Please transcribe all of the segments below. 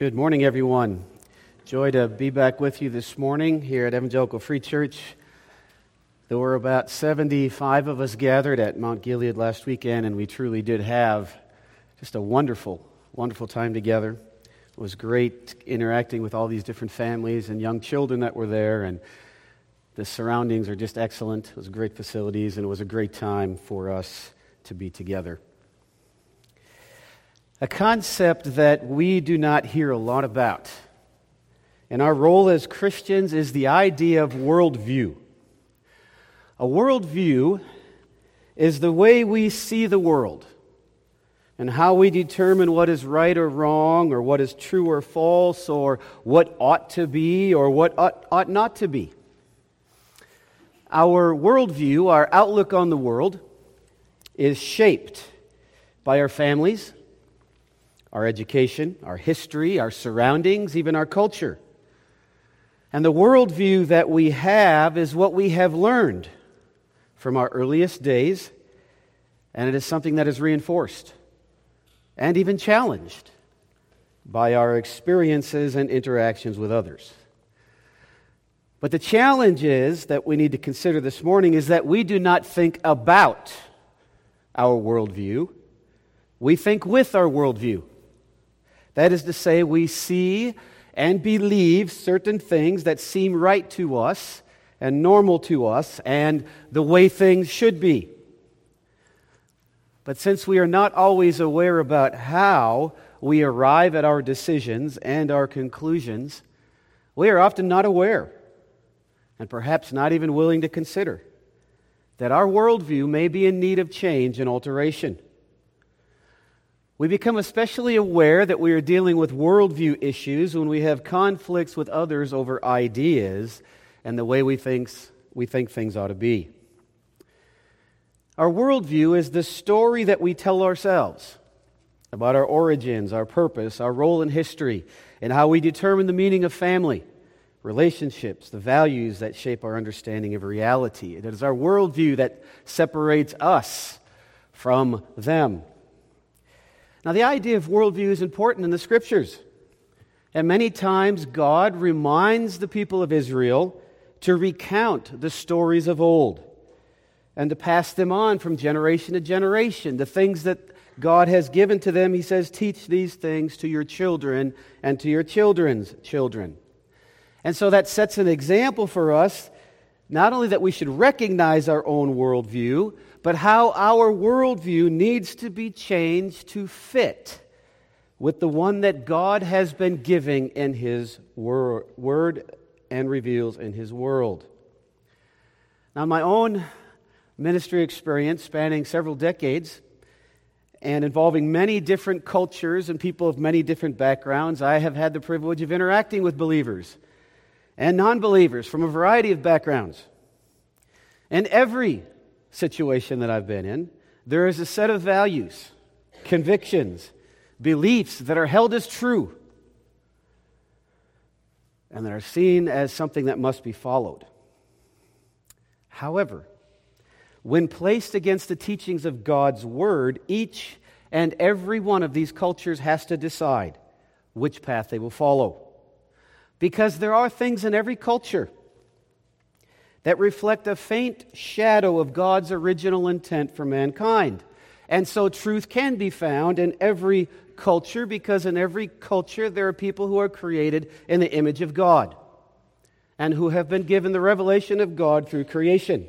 Good morning, everyone. Joy to be back with you this morning here at Evangelical Free Church. There were about 75 of us gathered at Mount Gilead last weekend, and we truly did have just a wonderful, wonderful time together. It was great interacting with all these different families and young children that were there, and the surroundings are just excellent. It was great facilities, and it was a great time for us to be together. A concept that we do not hear a lot about in our role as Christians is the idea of worldview. A worldview is the way we see the world and how we determine what is right or wrong, or what is true or false, or what ought to be or what ought not to be. Our worldview, our outlook on the world, is shaped by our families, our education, our history, our surroundings, even our culture. And the worldview that we have is what we have learned from our earliest days, and it is something that is reinforced and even challenged by our experiences and interactions with others. But the challenge is that we need to consider this morning is that we do not think about our worldview. We think with our worldview. That is to say, we see and believe certain things that seem right to us and normal to us and the way things should be. But since we are not always aware about how we arrive at our decisions and our conclusions, we are often not aware, and perhaps not even willing to consider, that our worldview may be in need of change and alteration. We become especially aware that we are dealing with worldview issues when we have conflicts with others over ideas and the way we think things ought to be. Our worldview is the story that we tell ourselves about our origins, our purpose, our role in history, and how we determine the meaning of family, relationships, the values that shape our understanding of reality. It is our worldview that separates us from them. Now, the idea of worldview is important in the Scriptures. And many times God reminds the people of Israel to recount the stories of old and to pass them on from generation to generation. The things that God has given to them, He says, teach these things to your children and to your children's children. And so that sets an example for us, not only that we should recognize our own worldview, but how our worldview needs to be changed to fit with the one that God has been giving in His Word and reveals in His world. Now, my own ministry experience spanning several decades and involving many different cultures and people of many different backgrounds, I have had the privilege of interacting with believers and non-believers from a variety of backgrounds. In every situation that I've been in, there is a set of values, convictions, beliefs that are held as true and that are seen as something that must be followed. However, when placed against the teachings of God's Word, each and every one of these cultures has to decide which path they will follow. Because there are things in every culture that reflect a faint shadow of God's original intent for mankind. And so truth can be found in every culture, because in every culture there are people who are created in the image of God and who have been given the revelation of God through creation.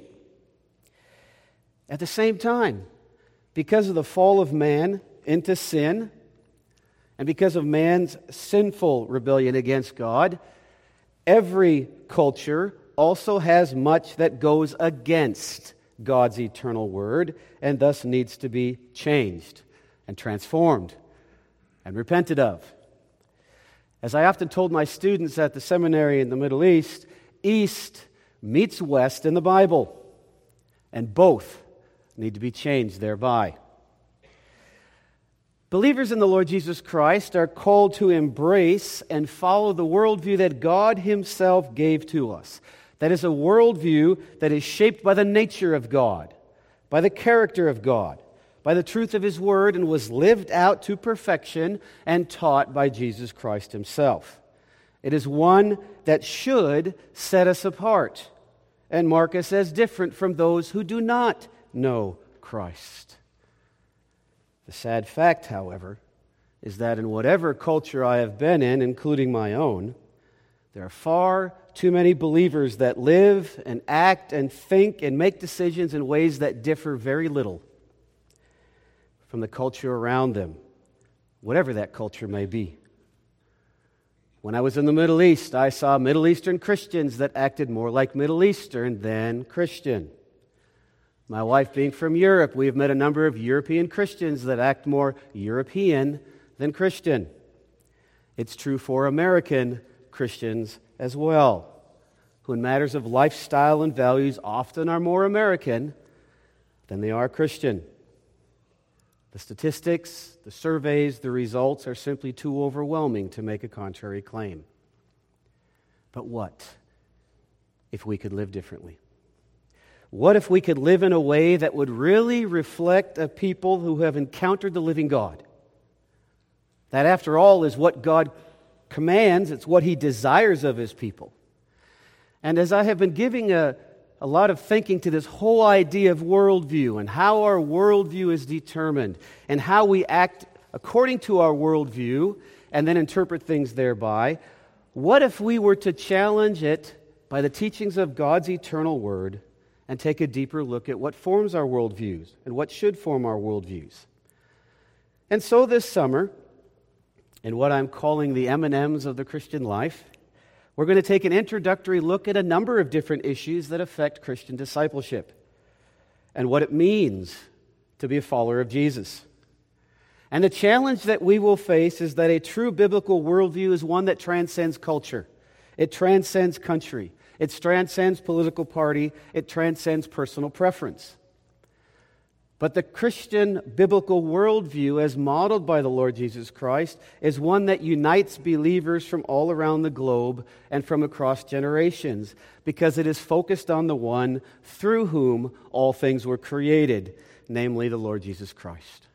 At the same time, because of the fall of man into sin, and because of man's sinful rebellion against God, every culture also has much that goes against God's eternal word and thus needs to be changed and transformed and repented of. As I often told my students at the seminary in the Middle East, East meets West in the Bible, and both need to be changed thereby. Believers in the Lord Jesus Christ are called to embrace and follow the worldview that God Himself gave to us. That is a worldview that is shaped by the nature of God, by the character of God, by the truth of His Word and was lived out to perfection and taught by Jesus Christ Himself. It is one that should set us apart and mark us as different from those who do not know Christ. The sad fact, however, is that in whatever culture I have been in, including my own, there are far too many believers that live and act and think and make decisions in ways that differ very little from the culture around them, whatever that culture may be. When I was in the Middle East, I saw Middle Eastern Christians that acted more like Middle Eastern than Christian. My wife being from Europe, we have met a number of European Christians that act more European than Christian. It's true for American Christians as well, who in matters of lifestyle and values often are more American than they are Christian. The statistics, the surveys, the results are simply too overwhelming to make a contrary claim. But what if we could live differently? What if we could live in a way that would really reflect a people who have encountered the living God? That, after all, is what God commands. It's what He desires of His people. And as I have been giving a lot of thinking to this whole idea of worldview and how our worldview is determined and how we act according to our worldview and then interpret things thereby, what if we were to challenge it by the teachings of God's eternal Word and take a deeper look at what forms our worldviews and what should form our worldviews? And so this summer, in what I'm calling the M&Ms of the Christian life, we're going to take an introductory look at a number of different issues that affect Christian discipleship and what it means to be a follower of Jesus. And the challenge that we will face is that a true biblical worldview is one that transcends culture. It transcends country. It transcends political party. It transcends personal preference. But the Christian biblical worldview, as modeled by the Lord Jesus Christ, is one that unites believers from all around the globe and from across generations, because it is focused on the one through whom all things were created, namely the Lord Jesus Christ.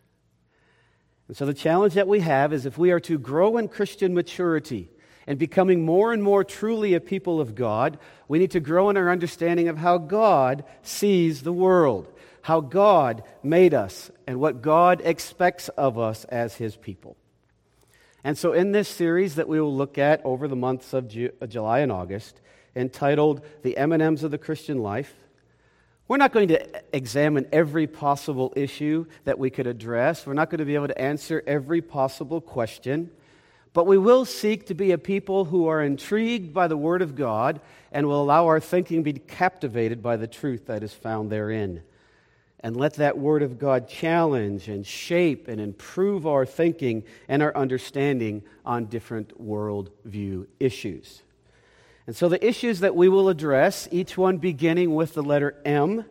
And so the challenge that we have is, if we are to grow in Christian maturity and becoming more and more truly a people of God, we need to grow in our understanding of how God sees the world, how God made us, and what God expects of us as His people. And so in this series that we will look at over the months of July and August, entitled The M&Ms of the Christian Life, we're not going to examine every possible issue that we could address. We're not going to be able to answer every possible question. But we will seek to be a people who are intrigued by the Word of God and will allow our thinking to be captivated by the truth that is found therein. And let that Word of God challenge and shape and improve our thinking and our understanding on different worldview issues. And so the issues that we will address, each one beginning with the letter M,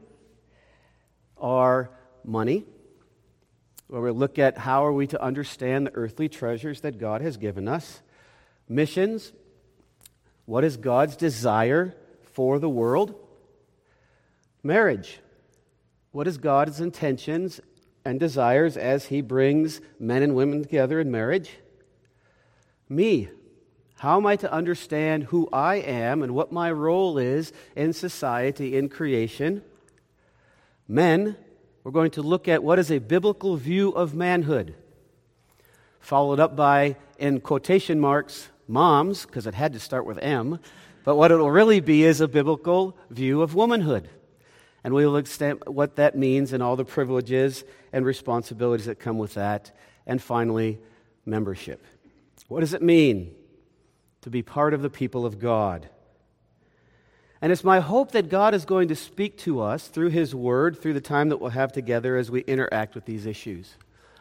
are money, where we look at how are we to understand the earthly treasures that God has given us. Missions, what is God's desire for the world? Marriage, what is God's intentions and desires as He brings men and women together in marriage? Me, how am I to understand who I am and what my role is in society, in creation? Men, we're going to look at what is a biblical view of manhood, followed up by, in quotation marks, moms, because it had to start with M, but what it will really be is a biblical view of womanhood. And we will extend what that means and all the privileges and responsibilities that come with that. And finally, membership. What does it mean to be part of the people of God? And it's my hope that God is going to speak to us through His Word, through the time that we'll have together as we interact with these issues.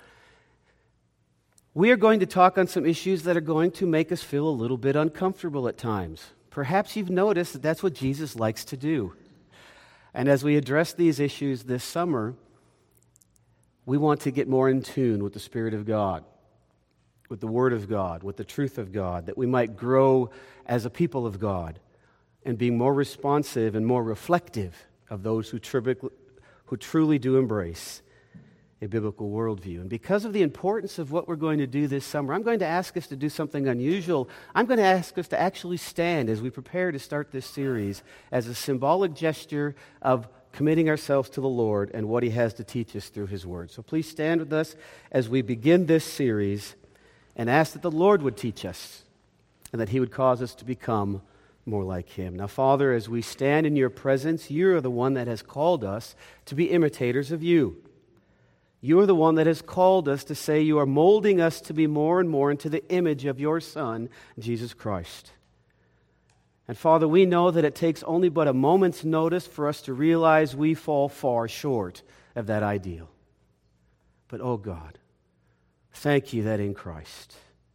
We are going to talk on some issues that are going to make us feel a little bit uncomfortable at times. Perhaps you've noticed that that's what Jesus likes to do. And as we address these issues this summer, we want to get more in tune with the Spirit of God, with the Word of God, with the truth of God, that we might grow as a people of God and be more responsive and more reflective of those who truly do embrace a biblical worldview. And because of the importance of what we're going to do this summer, I'm going to ask us to do something unusual. I'm going to ask us to actually stand as we prepare to start this series as a symbolic gesture of committing ourselves to the Lord and what He has to teach us through His Word. So please stand with us as we begin this series and ask that the Lord would teach us and that He would cause us to become more like Him. Now, Father, as we stand in Your presence, You are the one that has called us to be imitators of You. You are the one that has called us to say You are molding us to be more and more into the image of Your Son, Jesus Christ. And Father, we know that it takes only but a moment's notice for us to realize we fall far short of that ideal. But, oh God, thank You that in Christ,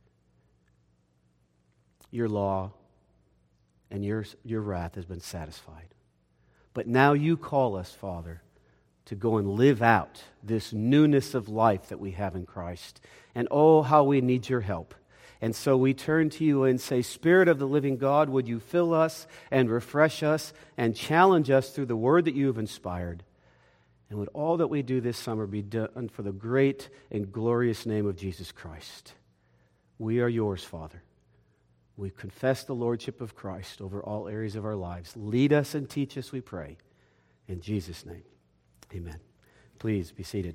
Your law and your wrath has been satisfied. But now You call us, Father, to go and live out this newness of life that we have in Christ. And oh, how we need Your help. And so we turn to You and say, Spirit of the living God, would You fill us and refresh us and challenge us through the Word that You have inspired? And would all that we do this summer be done for the great and glorious name of Jesus Christ? We are Yours, Father. We confess the Lordship of Christ over all areas of our lives. Lead us and teach us, we pray. In Jesus' name. Amen. Please be seated.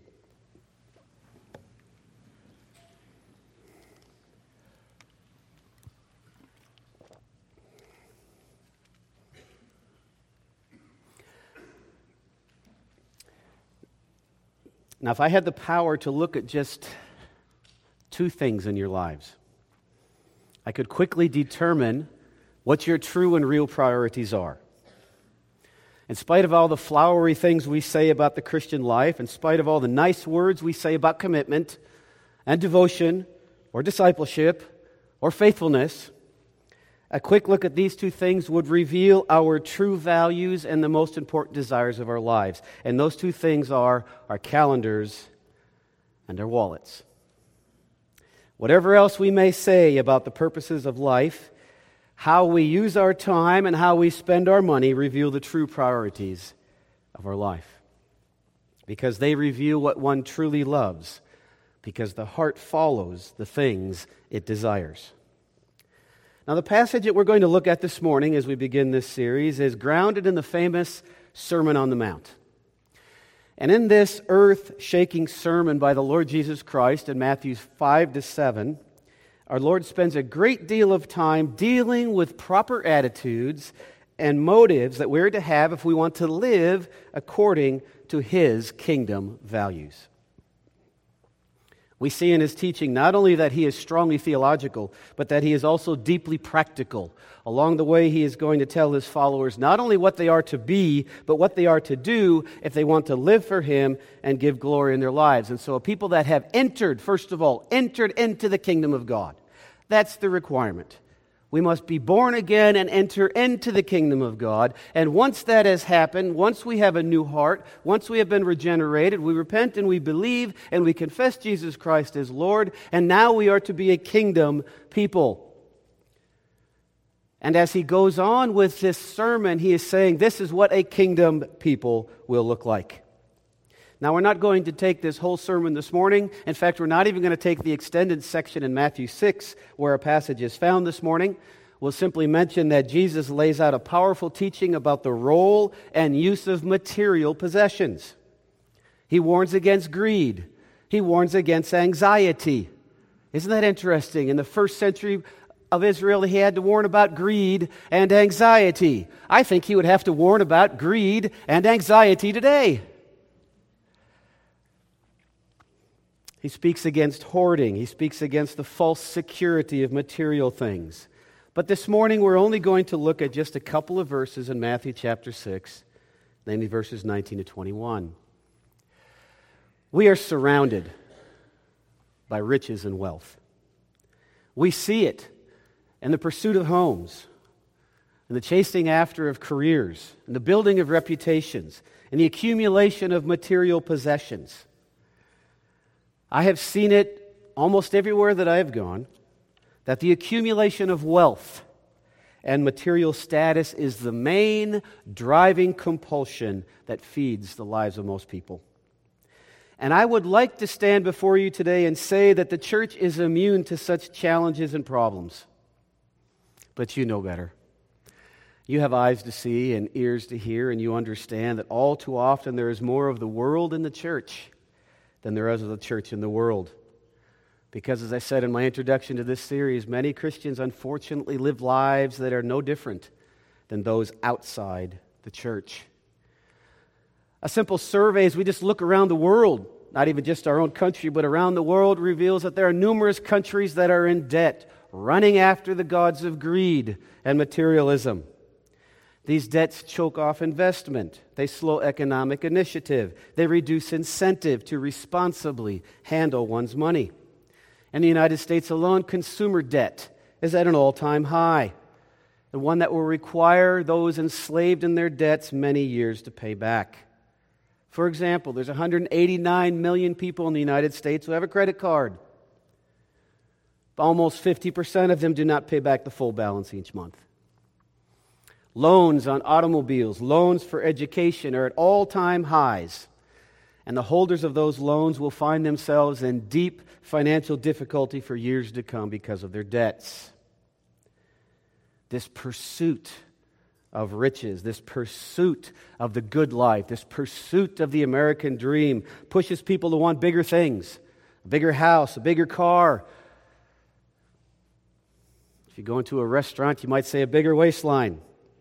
Now, if I had the power to look at just two things in your lives, I could quickly determine what your true and real priorities are. In spite of all the flowery things we say about the Christian life, in spite of all the nice words we say about commitment and devotion or discipleship or faithfulness, a quick look at these two things would reveal our true values and the most important desires of our lives. And those two things are our calendars and our wallets. Whatever else we may say about the purposes of life, how we use our time and how we spend our money reveal the true priorities of our life. Because they reveal what one truly loves. Because the heart follows the things it desires. Now, the passage that we're going to look at this morning as we begin this series is grounded in the famous Sermon on the Mount. And in this earth-shaking sermon by the Lord Jesus Christ in Matthew 5-7, our Lord spends a great deal of time dealing with proper attitudes and motives that we're to have if we want to live according to His kingdom values. We see in His teaching not only that He is strongly theological, but that He is also deeply practical. Along the way, He is going to tell His followers not only what they are to be, but what they are to do if they want to live for Him and give glory in their lives. And so a people that have entered, first of all, entered into the kingdom of God. That's the requirement. We must be born again and enter into the kingdom of God. And once that has happened, once we have a new heart, once we have been regenerated, we repent and we believe and we confess Jesus Christ as Lord. And now we are to be a kingdom people. And as he goes on with this sermon, he is saying this is what a kingdom people will look like. Now, we're not going to take this whole sermon this morning. In fact, we're not even going to take the extended section in Matthew 6 where our passage is found this morning. We'll simply mention that Jesus lays out a powerful teaching about the role and use of material possessions. He warns against greed. He warns against anxiety. Isn't that interesting? In the first century of Israel, he had to warn about greed and anxiety. I think he would have to warn about greed and anxiety today. He speaks against hoarding. He speaks against the false security of material things. But this morning we're only going to look at just a couple of verses in Matthew chapter 6, namely verses 19 to 21. We are surrounded by riches and wealth. We see it in the pursuit of homes, in the chasing after of careers, in the building of reputations, in the accumulation of material possessions. I have seen it almost everywhere that I have gone, that the accumulation of wealth and material status is the main driving compulsion that feeds the lives of most people. And I would like to stand before you today and say that the church is immune to such challenges and problems. But you know better. You have eyes to see and ears to hear, and you understand that all too often there is more of the world in the church than there is of the church in the world. Because, as I said in my introduction to this series, many Christians unfortunately live lives that are no different than those outside the church. A simple survey as we just look around the world, not even just our own country, but around the world, reveals that there are numerous countries that are in debt, running after the gods of greed and materialism. These debts choke off investment. They slow economic initiative. They reduce incentive to responsibly handle one's money. In the United States alone, consumer debt is at an all-time high, and one that will require those enslaved in their debts many years to pay back. For example, there's 189 million people in the United States who have a credit card. Almost 50% of them do not pay back the full balance each month. Loans on automobiles, loans for education are at all-time highs. And the holders of those loans will find themselves in deep financial difficulty for years to come because of their debts. This pursuit of riches, this pursuit of the good life, this pursuit of the American dream pushes people to want bigger things, a bigger house, a bigger car. If you go into a restaurant, you might say a bigger waistline.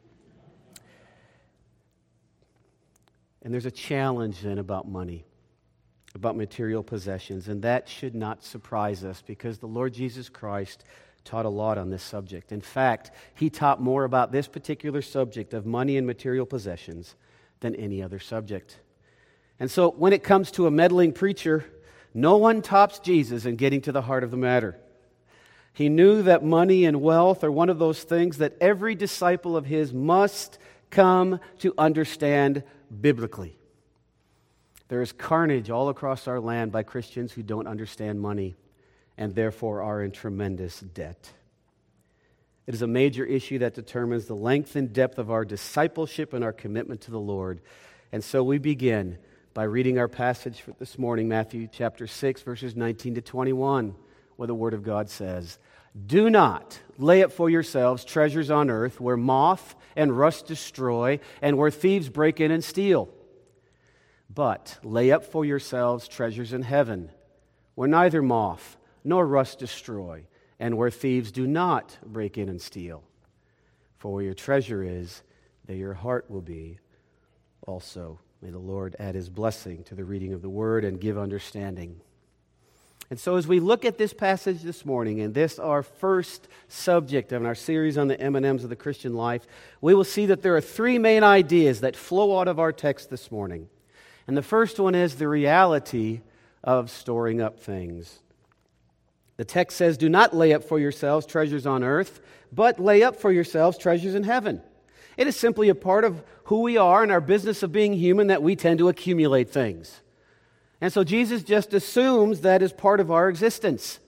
And there's a challenge then about money, about material possessions, and that should not surprise us because the Lord Jesus Christ taught a lot on this subject. In fact, He taught more about this particular subject of money and material possessions than any other subject. And so when it comes to a meddling preacher, no one tops Jesus in getting to the heart of the matter. He knew that money and wealth are one of those things that every disciple of His must come to understand biblically. There is carnage all across our land by Christians who don't understand money and therefore are in tremendous debt. It is a major issue that determines the length and depth of our discipleship and our commitment to the Lord. And so we begin by reading our passage for this morning, Matthew chapter 6, verses 19 to 21, where the Word of God says, "Do not lay up for yourselves treasures on earth where moth and rust destroy and where thieves break in and steal. But lay up for yourselves treasures in heaven where neither moth nor rust destroy and where thieves do not break in and steal. For where your treasure is, there your heart will be also." May the Lord add His blessing to the reading of the Word and give understanding. And so as we look at this passage this morning, and this our first subject of our series on the M&Ms of the Christian life, we will see that there are three main ideas that flow out of our text this morning. And the first one is the reality of storing up things. The text says, "Do not lay up for yourselves treasures on earth, but lay up for yourselves treasures in heaven." It is simply a part of who we are and our business of being human that we tend to accumulate things. And so Jesus just assumes that is part of our existence.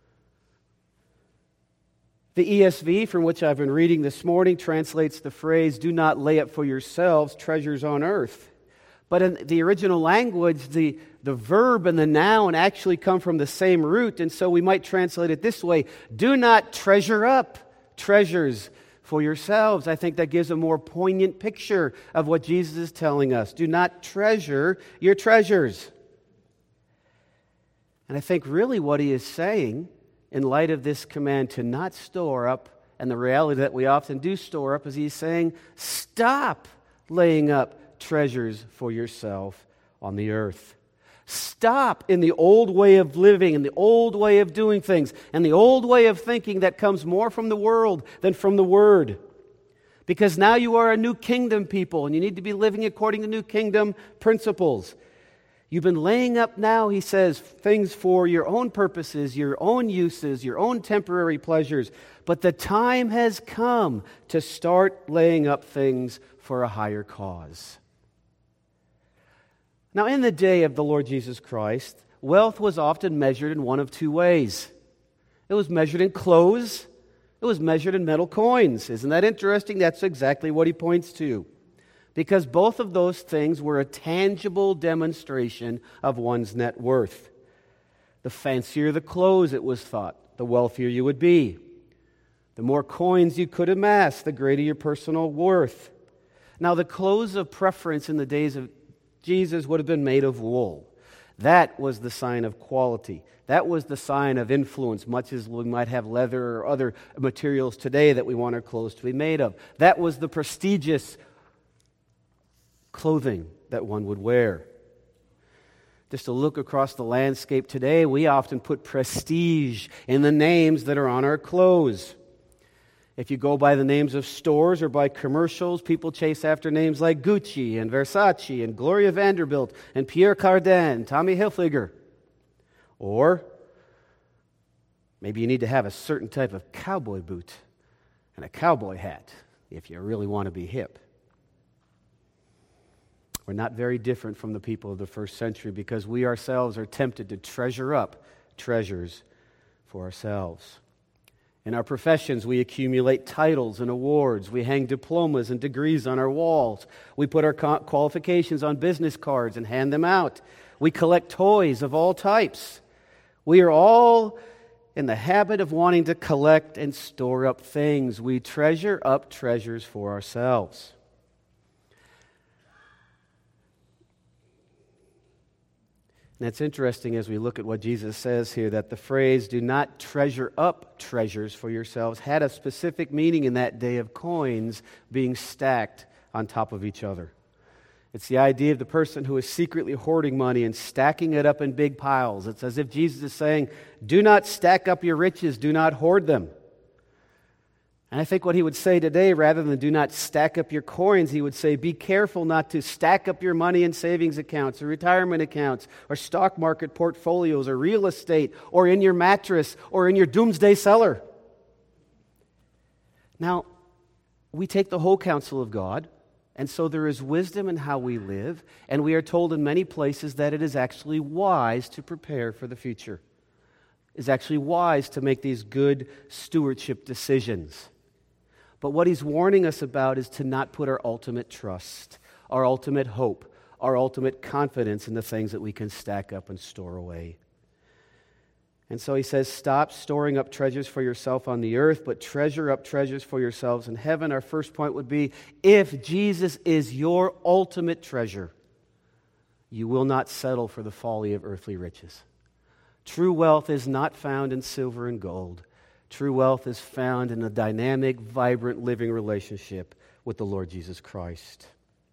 The ESV, from which I've been reading this morning, translates the phrase, "Do not lay up for yourselves treasures on earth." But in the original language, the verb and the noun actually come from the same root, and so we might translate it this way, "Do not treasure up treasures for yourselves." I think that gives a more poignant picture of what Jesus is telling us. Do not treasure your treasures. And I think really what He is saying, in light of this command to not store up, and the reality that we often do store up, is He's saying, stop laying up treasures for yourself on the earth. Stop in the old way of living, and the old way of doing things, and the old way of thinking that comes more from the world than from the Word. Because now you are a new kingdom people, and you need to be living according to new kingdom principles. You've been laying up now, He says, things for your own purposes, your own uses, your own temporary pleasures. But the time has come to start laying up things for a higher cause. Now, in the day of the Lord Jesus Christ, wealth was often measured in one of two ways. It was measured in clothes. It was measured in metal coins. Isn't that interesting? That's exactly what He points to. because both of those things were a tangible demonstration of one's net worth. The fancier the clothes, it was thought, the wealthier you would be. The more coins you could amass, the greater your personal worth. Now, the clothes of preference in the days of Jesus would have been made of wool. That was the sign of quality. That was the sign of influence, much as we might have leather or other materials today that we want our clothes to be made of. That was the prestigious clothing that one would wear. Just to look across the landscape today, we often put prestige in the names that are on our clothes. If you go by the names of stores or by commercials, people chase after names like Gucci and Versace and Gloria Vanderbilt and Pierre Cardin, Tommy Hilfiger. Or maybe you need to have a certain type of cowboy boot and a cowboy hat if you really want to be hip. We're not very different from the people of the first century because we ourselves are tempted to treasure up treasures for ourselves. In our professions, we accumulate titles and awards. We hang diplomas and degrees on our walls. We put our qualifications on business cards and hand them out. We collect toys of all types. We are all in the habit of wanting to collect and store up things. We treasure up treasures for ourselves. And it's interesting as we look at what Jesus says here that the phrase, do not treasure up treasures for yourselves, had a specific meaning in that day of coins being stacked on top of each other. It's the idea of the person who is secretly hoarding money and stacking it up in big piles. It's as if Jesus is saying, do not stack up your riches, do not hoard them. And I think what he would say today, rather than do not stack up your coins, he would say, be careful not to stack up your money in savings accounts or retirement accounts or stock market portfolios or real estate or in your mattress or in your doomsday cellar. Now, we take the whole counsel of God, and so there is wisdom in how we live, and we are told in many places that it is actually wise to prepare for the future. It's actually wise to make these good stewardship decisions. But what he's warning us about is to not put our ultimate trust, our ultimate hope, our ultimate confidence in the things that we can stack up and store away. And so he says, stop storing up treasures for yourself on the earth, but treasure up treasures for yourselves in heaven. Our first point would be, if Jesus is your ultimate treasure, you will not settle for the folly of earthly riches. True wealth is not found in silver and gold. True wealth is found in a dynamic, vibrant, living relationship with the Lord Jesus Christ.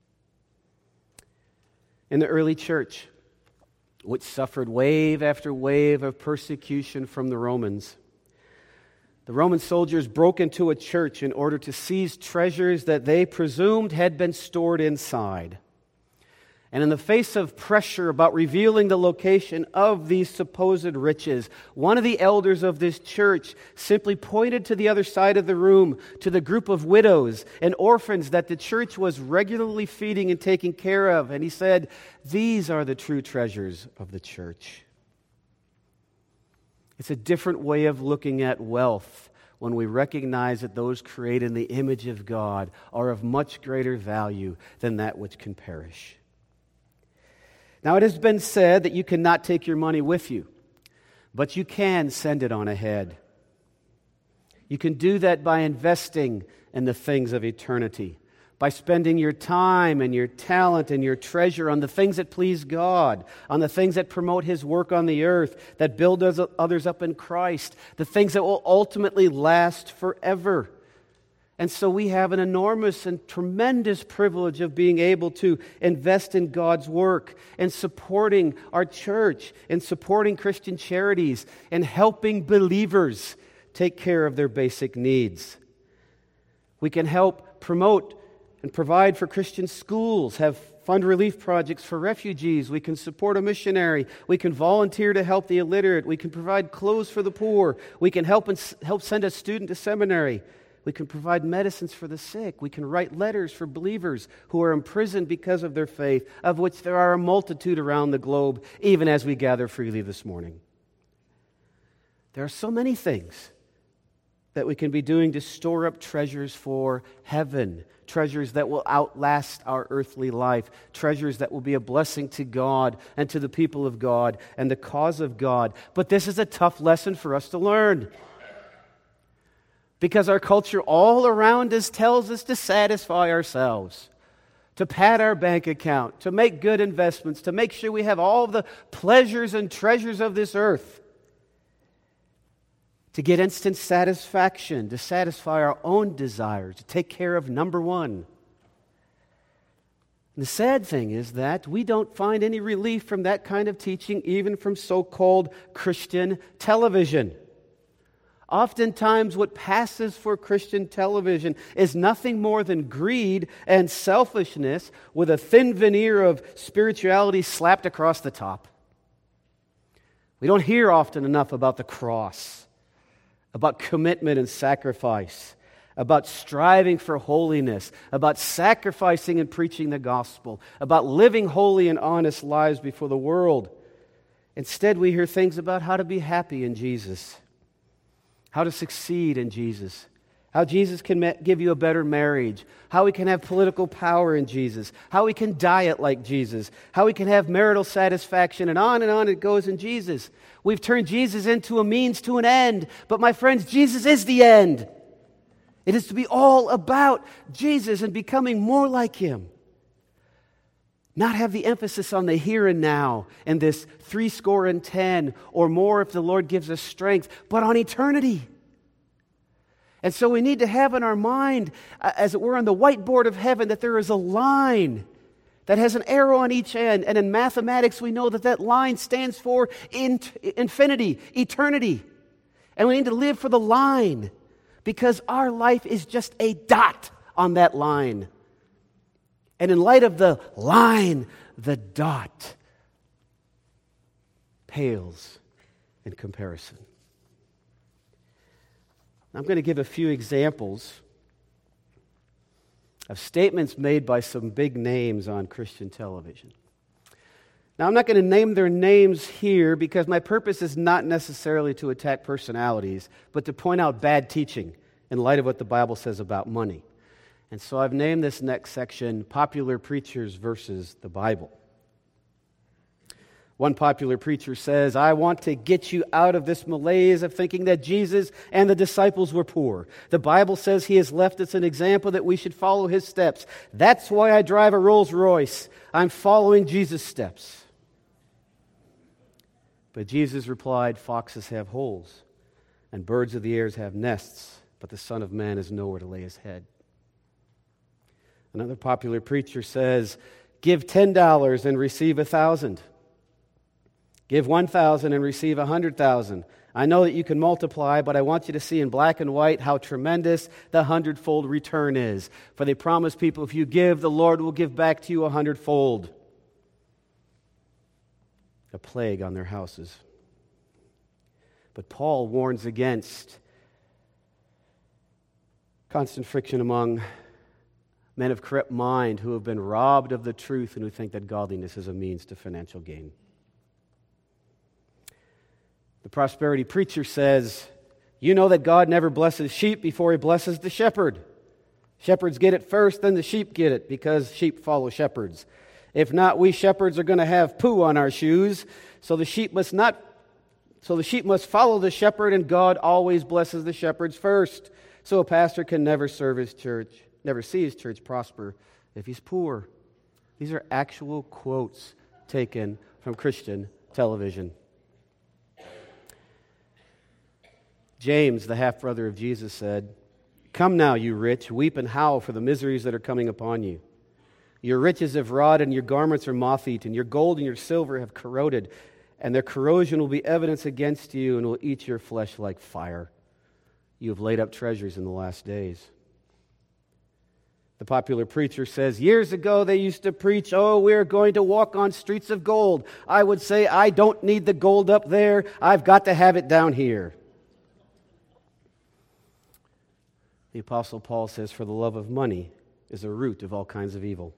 In the early church, which suffered wave after wave of persecution from the Roman soldiers broke into a church in order to seize treasures that they presumed had been stored inside. And in the face of pressure about revealing the location of these supposed riches, one of the elders of this church simply pointed to the other side of the room, to the group of widows and orphans that the church was regularly feeding and taking care of. And he said, these are the true treasures of the church. It's a different way of looking at wealth when we recognize that those created in the image of God are of much greater value than that which can perish. Now, it has been said that you cannot take your money with you, but you can send it on ahead. You can do that by investing in the things of eternity, by spending your time and your talent and your treasure on the things that please God, on the things that promote His work on the earth, that build others up in Christ, the things that will ultimately last forever. And so we have an enormous and tremendous privilege of being able to invest in God's work and supporting our church and supporting Christian charities and helping believers take care of their basic needs. We can help promote and provide for Christian schools, have fund relief projects for refugees. We can support a missionary. We can volunteer to help the illiterate. We can provide clothes for the poor. We can help send a student to seminary. We can provide medicines for the sick. We can write letters for believers who are imprisoned because of their faith, of which there are a multitude around the globe, even as we gather freely this morning. There are so many things that we can be doing to store up treasures for heaven, treasures that will outlast our earthly life, treasures that will be a blessing to God and to the people of God and the cause of God. But this is a tough lesson for us to learn, because our culture all around us tells us to satisfy ourselves, to pad our bank account, to make good investments, to make sure we have all the pleasures and treasures of this earth, to get instant satisfaction, to satisfy our own desires, to take care of number one. And the sad thing is that we don't find any relief from that kind of teaching, even from so-called Christian television. Oftentimes, what passes for Christian television is nothing more than greed and selfishness with a thin veneer of spirituality slapped across the top. We don't hear often enough about the cross, about commitment and sacrifice, about striving for holiness, about sacrificing and preaching the gospel, about living holy and honest lives before the world. Instead, we hear things about how to be happy in Jesus, how to succeed in Jesus, how Jesus can give you a better marriage, how we can have political power in Jesus, how we can diet like Jesus, how we can have marital satisfaction, and on it goes in Jesus. We've turned Jesus into a means to an end, but my friends, Jesus is the end. It is to be all about Jesus and becoming more like Him. Not have the emphasis on the here and now and this 70 or more if the Lord gives us strength, but on eternity. And so we need to have in our mind, as it were on the whiteboard of heaven, that there is a line that has an arrow on each end. And in mathematics, we know that that line stands for infinity, eternity. And we need to live for the line, because our life is just a dot on that line. And in light of the line, the dot pales in comparison. I'm going to give a few examples of statements made by some big names on Christian television. Now, I'm not going to name their names here, because my purpose is not necessarily to attack personalities, but to point out bad teaching in light of what the Bible says about money. And so I've named this next section, Popular Preachers versus the Bible. One popular preacher says, "I want to get you out of this malaise of thinking that Jesus and the disciples were poor. The Bible says He has left us an example that we should follow His steps. That's why I drive a Rolls Royce. I'm following Jesus' steps." But Jesus replied, "Foxes have holes, and birds of the air have nests, but the Son of Man has nowhere to lay His head." Another popular preacher says, "Give $10 and receive 1,000. Give 1,000 and receive 100,000. I know that you can multiply, but I want you to see in black and white how tremendous the 100-fold return is. For they promise people, if you give, the Lord will give back to you 100-fold. A plague on their houses." But Paul warns against constant friction among men of corrupt mind who have been robbed of the truth and who think that godliness is a means to financial gain. The prosperity preacher says, "You know that God never blesses sheep before He blesses the shepherd. Shepherds get it first, then the sheep get it, because sheep follow shepherds. If not, we shepherds are going to have poo on our shoes, so the sheep must follow the shepherd, and God always blesses the shepherds first. So a pastor can never serve his church, never see his church prosper if he's poor." These are actual quotes taken from Christian television. James, the half-brother of Jesus, said, "Come now, you rich, weep and howl for the miseries that are coming upon you. Your riches have rotted, and your garments are moth-eaten. Your gold and your silver have corroded, and their corrosion will be evidence against you and will eat your flesh like fire. You have laid up treasures in the last days." The popular preacher says, "Years ago they used to preach, oh, we're going to walk on streets of gold. I would say, I don't need the gold up there. I've got to have it down here." The Apostle Paul says, "For the love of money is a root of all kinds of evil.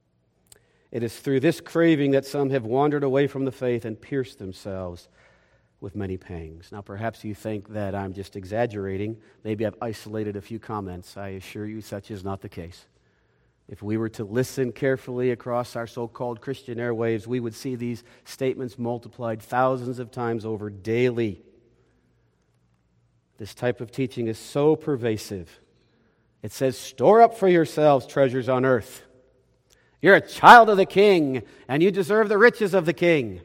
It is through this craving that some have wandered away from the faith and pierced themselves with many pangs. Now, perhaps you think that I'm just exaggerating. Maybe I've isolated a few comments. I assure you such is not the case. If we were to listen carefully across our so-called Christian airwaves, we would see these statements multiplied thousands of times over daily. This type of teaching is so pervasive. It says, store up for yourselves treasures on earth. You're a child of the King, and you deserve the riches of the King.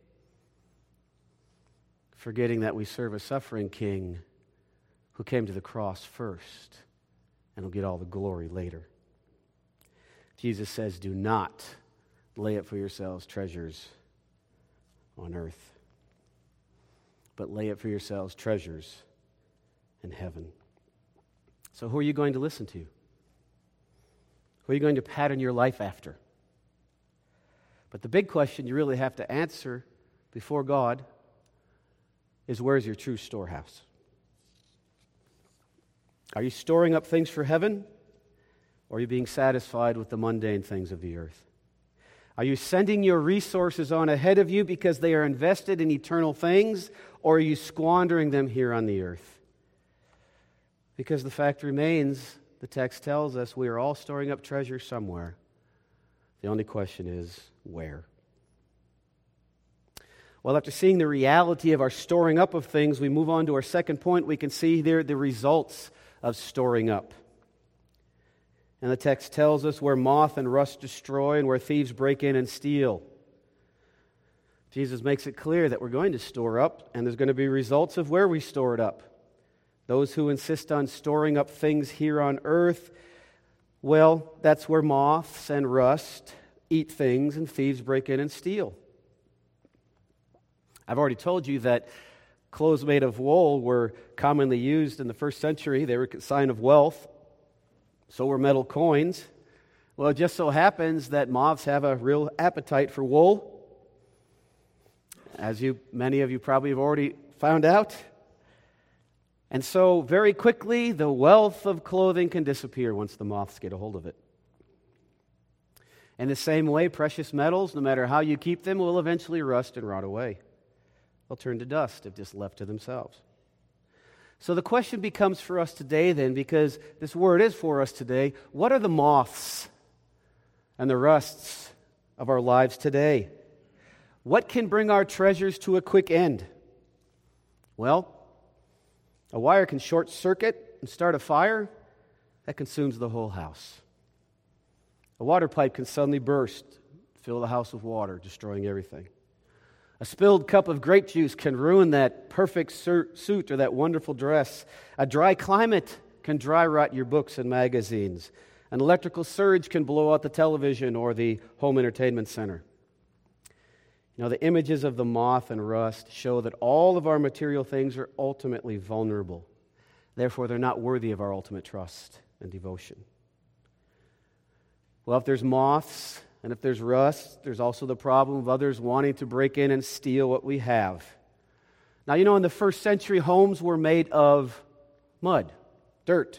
Forgetting that we serve a suffering King who came to the cross first and will get all the glory later. Jesus says, do not lay up for yourselves treasures on earth, but lay up for yourselves treasures in heaven. So who are you going to listen to? Who are you going to pattern your life after? But the big question you really have to answer before God is, where's your true storehouse? Are you storing up things for heaven, or are you being satisfied with the mundane things of the earth? Are you sending your resources on ahead of you because they are invested in eternal things, or are you squandering them here on the earth? Because the fact remains, the text tells us, we are all storing up treasure somewhere. The only question is, where? Well, after seeing the reality of our storing up of things, we move on to our second point. We can see there the results of storing up. And the text tells us where moth and rust destroy and where thieves break in and steal. Jesus makes it clear that we're going to store up, and there's going to be results of where we store it up. Those who insist on storing up things here on earth, well, that's where moths and rust eat things and thieves break in and steal. I've already told you that clothes made of wool were commonly used in the first century. They were a sign of wealth. So were metal coins. Well, it just so happens that moths have a real appetite for wool, as many of you probably have already found out. And so very quickly, the wealth of clothing can disappear once the moths get a hold of it. In the same way, precious metals, no matter how you keep them, will eventually rust and rot away. They'll turn to dust if just left to themselves. So the question becomes for us today then, because this word is for us today, what are the moths and the rusts of our lives today? What can bring our treasures to a quick end? Well, a wire can short circuit and start a fire that consumes the whole house. A water pipe can suddenly burst, fill the house with water, destroying everything. A spilled cup of grape juice can ruin that perfect suit or that wonderful dress. A dry climate can dry rot your books and magazines. An electrical surge can blow out the television or the home entertainment center. You know, the images of the moth and rust show that all of our material things are ultimately vulnerable. Therefore, they're not worthy of our ultimate trust and devotion. Well, if there's moths and if there's rust, there's also the problem of others wanting to break in and steal what we have. Now, you know, in the first century, homes were made of mud, dirt.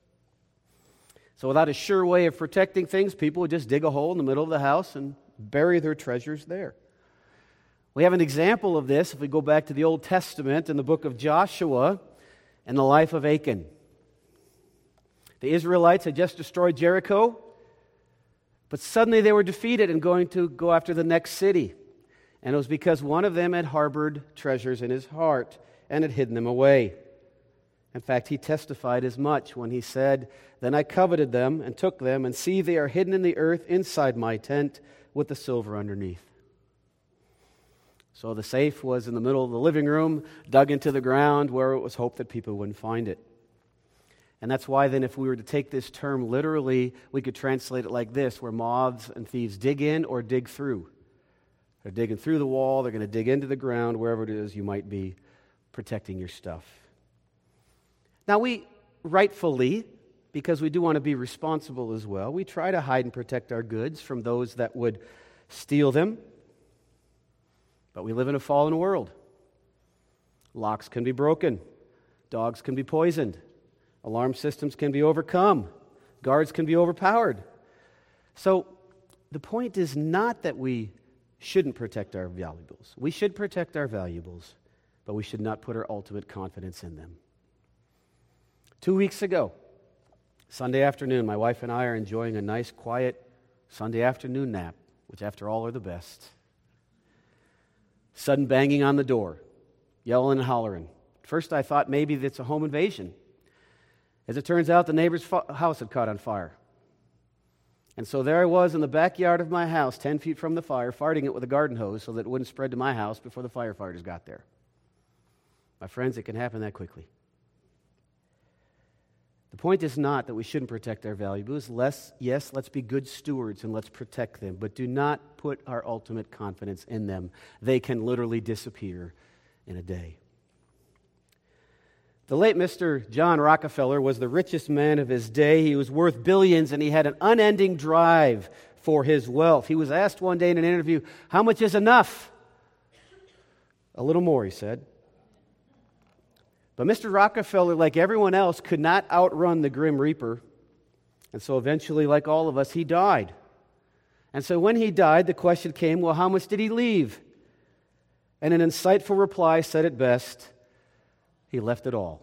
So without a sure way of protecting things, people would just dig a hole in the middle of the house and bury their treasures there. We have an example of this if we go back to the Old Testament in the book of Joshua and the life of Achan. The Israelites had just destroyed Jericho, but suddenly they were defeated and going to go after the next city. And it was because one of them had harbored treasures in his heart and had hidden them away. In fact, he testified as much when he said, "Then I coveted them and took them, and see, they are hidden in the earth inside my tent with the silver underneath." So the safe was in the middle of the living room, dug into the ground where it was hoped that people wouldn't find it. And that's why then if we were to take this term literally, we could translate it like this, where moths and thieves dig in or dig through. They're digging through the wall, they're going to dig into the ground, wherever it is you might be protecting your stuff. Now we rightfully, because we do want to be responsible as well, we try to hide and protect our goods from those that would steal them. But we live in a fallen world. Locks can be broken. Dogs can be poisoned. Alarm systems can be overcome. Guards can be overpowered. So the point is not that we shouldn't protect our valuables. We should protect our valuables. but we should not put our ultimate confidence in them. 2 weeks ago, Sunday afternoon, my wife and I are enjoying a nice, quiet Sunday afternoon nap, which after all are the best. Sudden banging on the door, yelling and hollering. At first I thought maybe it's a home invasion. As it turns out, the neighbor's house had caught on fire. And so there I was in the backyard of my house, 10 feet from the fire, farting it with a garden hose so that it wouldn't spread to my house before the firefighters got there. My friends, it can happen that quickly. The point is not that we shouldn't protect our valuables. Yes, let's be good stewards and let's protect them, but do not put our ultimate confidence in them. They can literally disappear in a day. The late Mr. John Rockefeller was the richest man of his day. He was worth billions, and he had an unending drive for his wealth. He was asked one day in an interview, "How much is enough?" "A little more," he said. But Mr. Rockefeller, like everyone else, could not outrun the grim reaper. And so eventually, like all of us, he died. And so when he died, the question came, well, how much did he leave? And an insightful reply said it best: he left it all.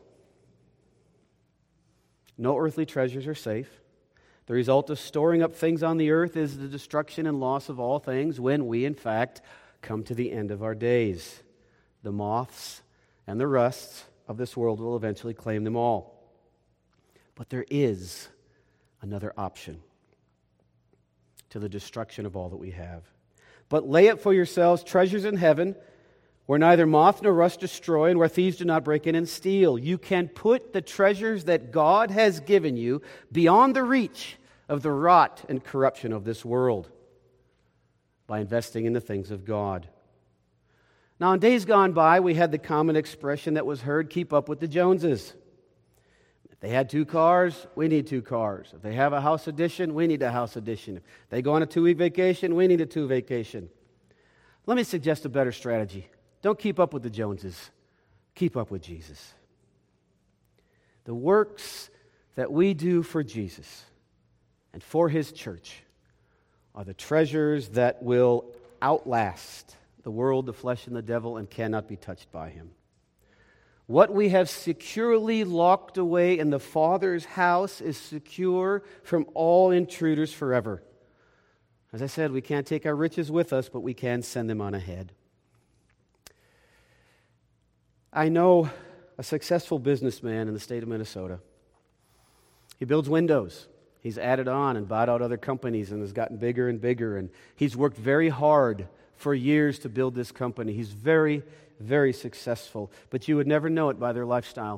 No earthly treasures are safe. The result of storing up things on the earth is the destruction and loss of all things when we, in fact, come to the end of our days. The moths and the rusts of this world will eventually claim them all. But there is another option to the destruction of all that we have. But lay up for yourselves treasures in heaven, where neither moth nor rust destroy, and where thieves do not break in and steal. You can put the treasures that God has given you beyond the reach of the rot and corruption of this world by investing in the things of God. Now, in days gone by, we had the common expression that was heard, keep up with the Joneses. If they had 2 cars, we need 2 cars. If they have a house addition, we need a house addition. If they go on a 2-week vacation, we need a 2 vacation. Let me suggest a better strategy. Don't keep up with the Joneses. Keep up with Jesus. The works that we do for Jesus and for His church are the treasures that will outlast the world, the flesh, and the devil, and cannot be touched by Him. What we have securely locked away in the Father's house is secure from all intruders forever. As I said, we can't take our riches with us, but we can send them on ahead. I know a successful businessman in the state of Minnesota. He builds windows. He's added on and bought out other companies and has gotten bigger and bigger. And he's worked very hard for years to build this company. He's very, very successful. But you would never know it by their lifestyle.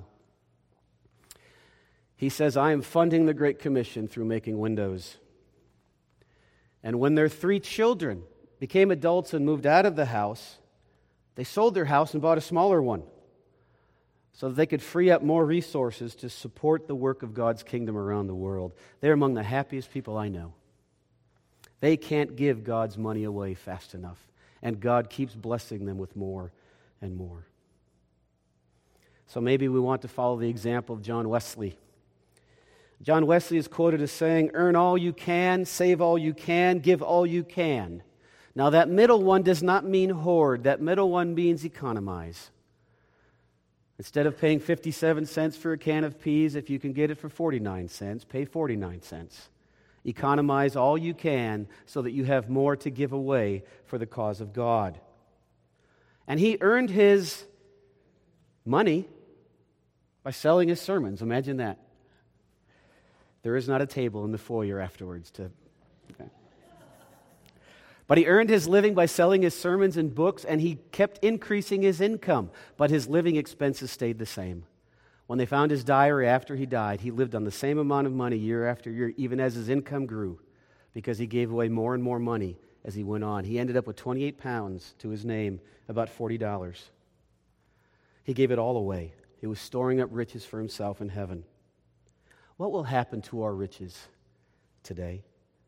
He says, I am funding the Great Commission through making windows. And when their 3 children became adults and moved out of the house, they sold their house and bought a smaller one, so that they could free up more resources to support the work of God's kingdom around the world. They're among the happiest people I know. They can't give God's money away fast enough, and God keeps blessing them with more and more. So maybe we want to follow the example of John Wesley. John Wesley is quoted as saying, earn all you can, save all you can, give all you can. Now that middle one does not mean hoard. That middle one means economize. Instead of paying 57 cents for a can of peas, if you can get it for 49 cents, pay 49 cents. Economize all you can so that you have more to give away for the cause of God. And he earned his money by selling his sermons. Imagine that. There is not a table in the foyer afterwards to... Okay. But he earned his living by selling his sermons and books, and he kept increasing his income, but his living expenses stayed the same. When they found his diary after he died, he lived on the same amount of money year after year, even as his income grew, because he gave away more and more money as he went on. He ended up with 28 pounds to his name, about $40. He gave it all away. He was storing up riches for himself in heaven. What will happen to our riches today?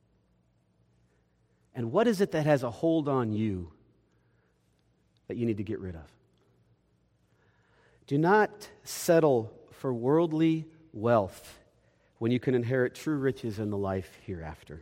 And what is it that has a hold on you that you need to get rid of? Do not settle for worldly wealth when you can inherit true riches in the life hereafter.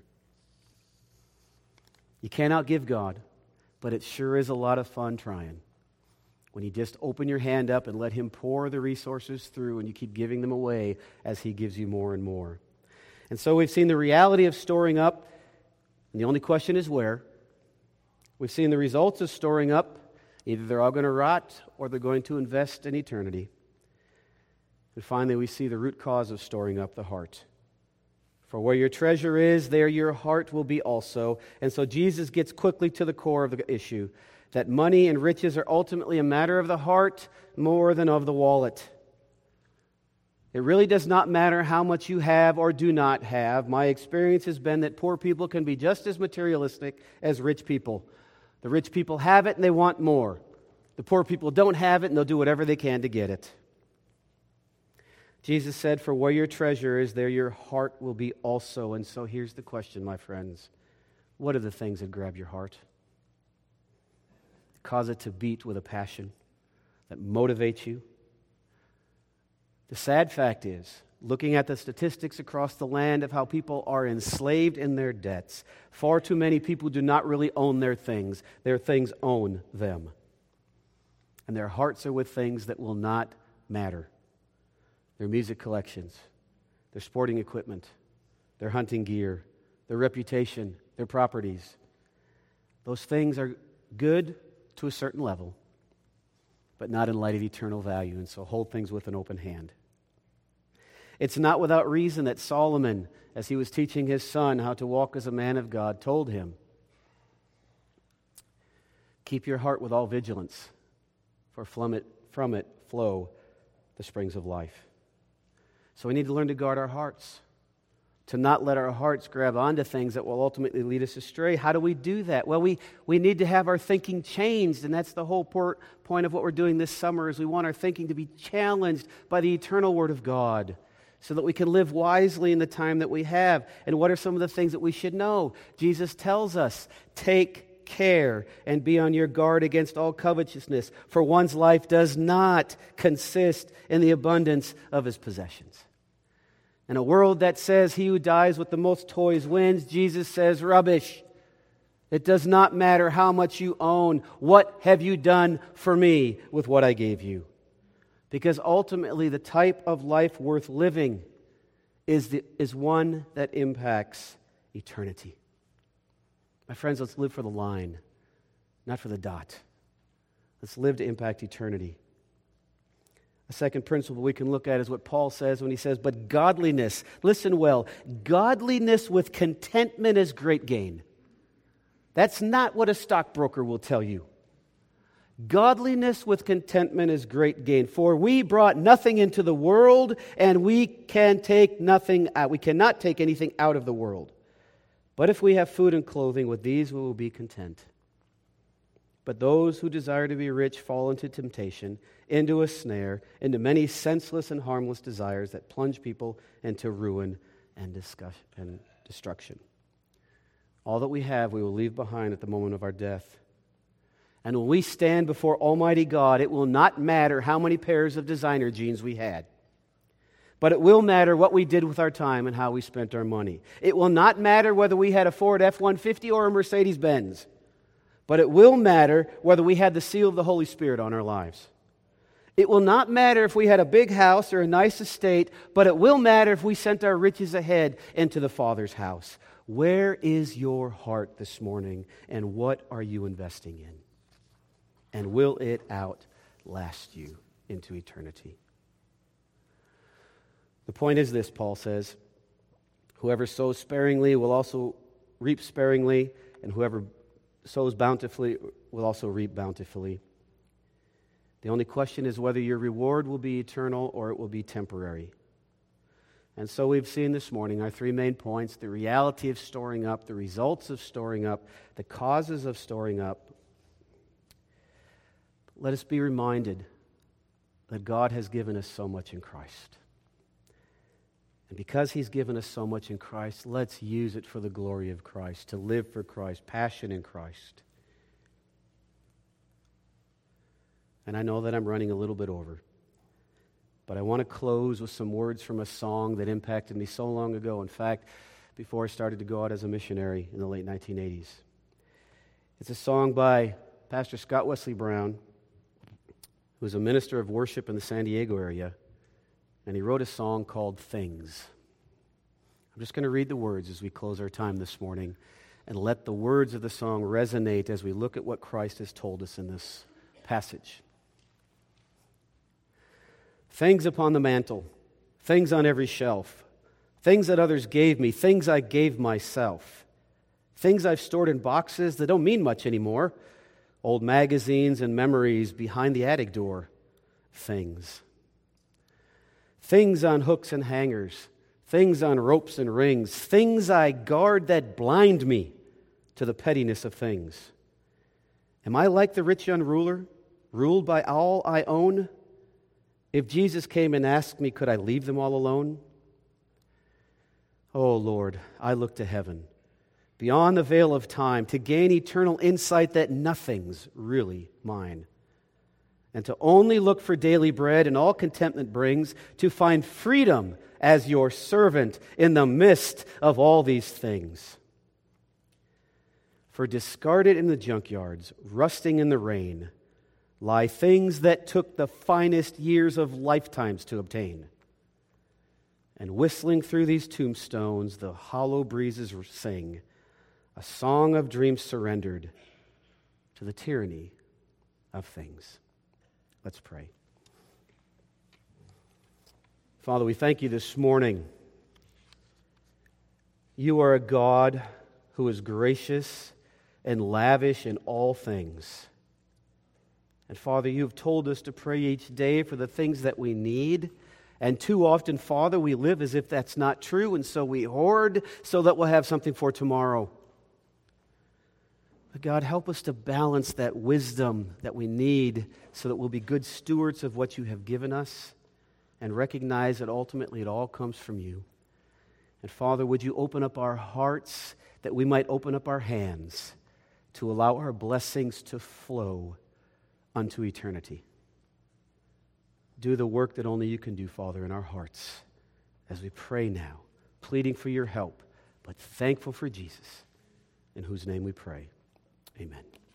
You can't outgive God, but it sure is a lot of fun trying when you just open your hand up and let Him pour the resources through and you keep giving them away as He gives you more and more. And so we've seen the reality of storing up, and the only question is where. We've seen the results of storing up. Either they're all going to rot or they're going to invest in eternity. And finally, we see the root cause of storing up, the heart. For where your treasure is, there your heart will be also. And so Jesus gets quickly to the core of the issue, that money and riches are ultimately a matter of the heart more than of the wallet. It really does not matter how much you have or do not have. My experience has been that poor people can be just as materialistic as rich people. The rich people have it and they want more. The poor people don't have it and they'll do whatever they can to get it. Jesus said, for where your treasure is, there your heart will be also. And so here's the question, my friends. What are the things that grab your heart? Cause it to beat with a passion that motivates you? The sad fact is, looking at the statistics across the land of how people are enslaved in their debts, far too many people do not really own their things. Their things own them. And their hearts are with things that will not matter. Their music collections, their sporting equipment, their hunting gear, their reputation, their properties. Those things are good to a certain level, but not in light of eternal value, and so hold things with an open hand. It's not without reason that Solomon, as he was teaching his son how to walk as a man of God, told him, keep your heart with all vigilance, for from it flow the springs of life. So we need to learn to guard our hearts, to not let our hearts grab onto things that will ultimately lead us astray. How do we do that? Well, we need to have our thinking changed, and that's the whole point of what we're doing this summer, is we want our thinking to be challenged by the eternal Word of God so that we can live wisely in the time that we have. And what are some of the things that we should know? Jesus tells us, take care and be on your guard against all covetousness, for one's life does not consist in the abundance of his possessions. In a world that says he who dies with the most toys wins, Jesus says, rubbish. It does not matter how much you own. What have you done for me with what I gave you? Because ultimately the type of life worth living is one that impacts eternity. My friends, let's live for the line, not for the dot. Let's live to impact eternity. A second principle we can look at is what Paul says when he says, but godliness, listen well, godliness with contentment is great gain. That's not what a stockbroker will tell you. Godliness with contentment is great gain. For we brought nothing into the world, and we can take nothing out. We cannot take anything out of the world. But if we have food and clothing, with these we will be content. But those who desire to be rich fall into temptation, into a snare, into many senseless and harmless desires that plunge people into ruin and destruction. All that we have, we will leave behind at the moment of our death. And when we stand before Almighty God, it will not matter how many pairs of designer jeans we had. But it will matter what we did with our time and how we spent our money. It will not matter whether we had a Ford F-150 or a Mercedes-Benz. But it will matter whether we had the seal of the Holy Spirit on our lives. It will not matter if we had a big house or a nice estate, but it will matter if we sent our riches ahead into the Father's house. Where is your heart this morning, and what are you investing in? And will it outlast you into eternity? The point is this, Paul says, whoever sows sparingly will also reap sparingly, and whoever sows bountifully will also reap bountifully. The only question is whether your reward will be eternal or it will be temporary. And so we've seen this morning our three main points: the reality of storing up, the results of storing up, the causes of storing up. Let us be reminded that God has given us so much in Christ. And because He's given us so much in Christ, let's use it for the glory of Christ, to live for Christ, passion in Christ. And I know that I'm running a little bit over, but I want to close with some words from a song that impacted me so long ago. In fact, before I started to go out as a missionary in the late 1980s. It's a song by Pastor Scott Wesley Brown, who was a minister of worship in the San Diego area, and he wrote a song called Things. I'm just going to read the words as we close our time this morning, and let the words of the song resonate as we look at what Christ has told us in this passage. Things upon the mantle, things on every shelf, things that others gave me, things I gave myself, things I've stored in boxes that don't mean much anymore, old magazines and memories behind the attic door, things. Things on hooks and hangers, things on ropes and rings, things I guard that blind me to the pettiness of things. Am I like the rich young ruler, ruled by all I own? If Jesus came and asked me, could I leave them all alone? Oh Lord, I look to heaven, beyond the veil of time, to gain eternal insight that nothing's really mine, and to only look for daily bread and all contentment brings, to find freedom as your servant in the midst of all these things. For discarded in the junkyards, rusting in the rain, lie things that took the finest years of lifetimes to obtain. And whistling through these tombstones, the hollow breezes sing a song of dreams surrendered to the tyranny of things. Let's pray. Father, we thank you this morning. You are a God who is gracious and lavish in all things. And Father, you have told us to pray each day for the things that we need. And too often, Father, we live as if that's not true, and so we hoard so that we'll have something for tomorrow. But God, help us to balance that wisdom that we need so that we'll be good stewards of what you have given us and recognize that ultimately it all comes from you. And Father, would you open up our hearts that we might open up our hands to allow our blessings to flow unto eternity. Do the work that only you can do, Father, in our hearts as we pray now, pleading for your help, but thankful for Jesus, in whose name we pray. Amen.